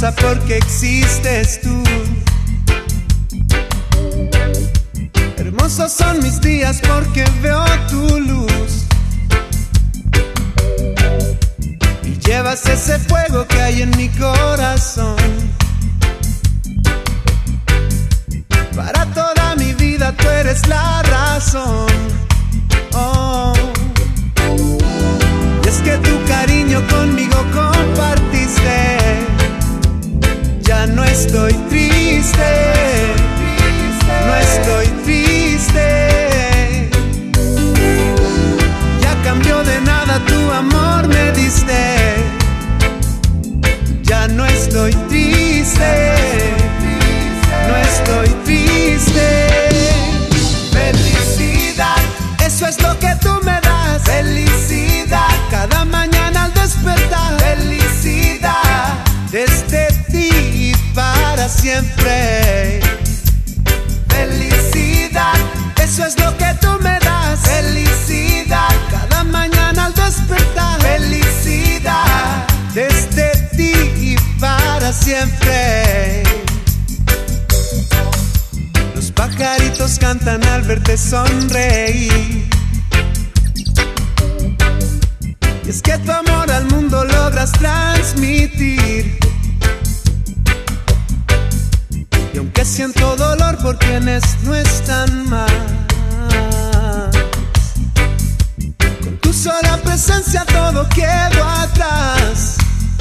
hermosa porque existes tú. Hermosos son mis días porque veo tu luz y llevas ese fuego que hay en mi corazón. Para toda mi vida tú eres la razón. Oh. Y es que tu cariño conmigo compartiste. Ya no estoy triste, no estoy triste. Ya cambió de nada, tu amor me diste. Ya no estoy triste, no estoy triste. Felicidad, eso es lo que tú me das. Felicidad, cada mañana al despertar. Felicidad, desde ti y para siempre. Felicidad, eso es lo que tú me das. Felicidad, cada mañana al despertar. Felicidad, desde ti y para siempre. Los pajaritos cantan al verte sonreír. Y es que tu amor al mundo logras transmitir. Y aunque siento dolor por quienes no están más, con tu sola presencia todo quedó atrás.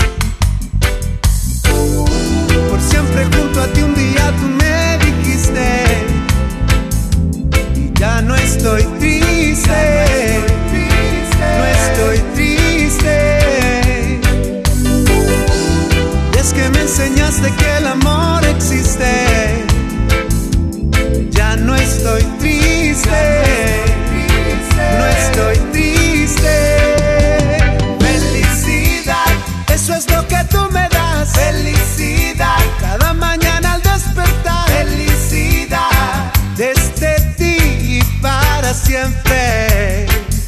Por siempre junto a ti un día tú me dijiste. Y ya no estoy triste, no estoy triste. Y es que me enseñaste que el amor existe. Ya no estoy triste, no estoy triste. Felicidad, eso es lo que tú me das. Felicidad, cada mañana al despertar. Felicidad, desde ti y para siempre.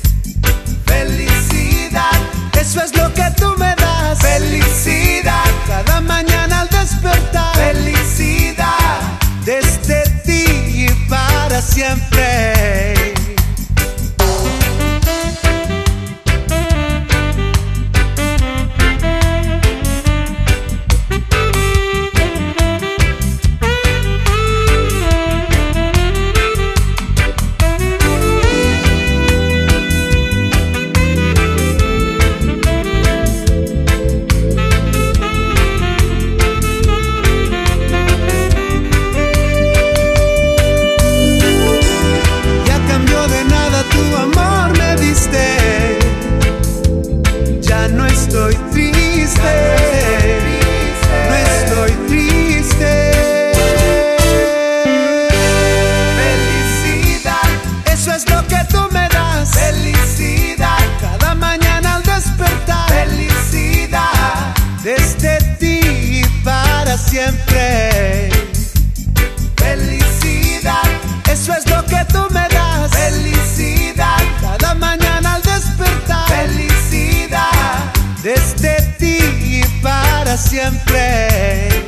Felicidad, eso es lo que tú me das. Felicidad, cada mañana al despertar. Felicidad, desde ti y para siempre. Ya no estoy triste, no estoy triste. Felicidad, eso es lo que tú me das. Felicidad, cada mañana al despertar. Felicidad, desde ti y para siempre. Felicidad, eso es lo que tú me das. Felicidad, cada mañana al despertar. Felicidad, desde ti y para siempre.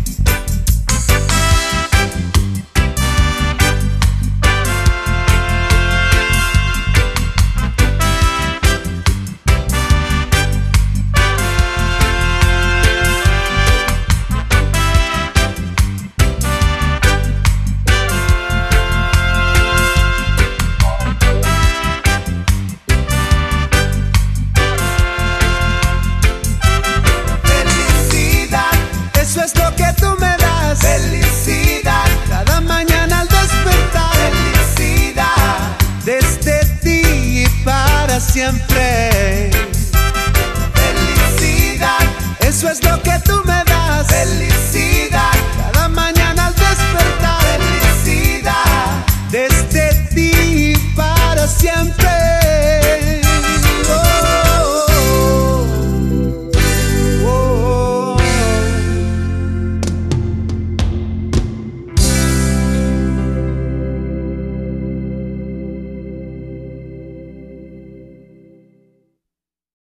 Felicidad, cada mañana al despertar. Felicidad, desde ti y para siempre. Felicidad, eso es lo que tú me das. Felicidad, cada mañana al despertar. Felicidad, desde ti y para siempre.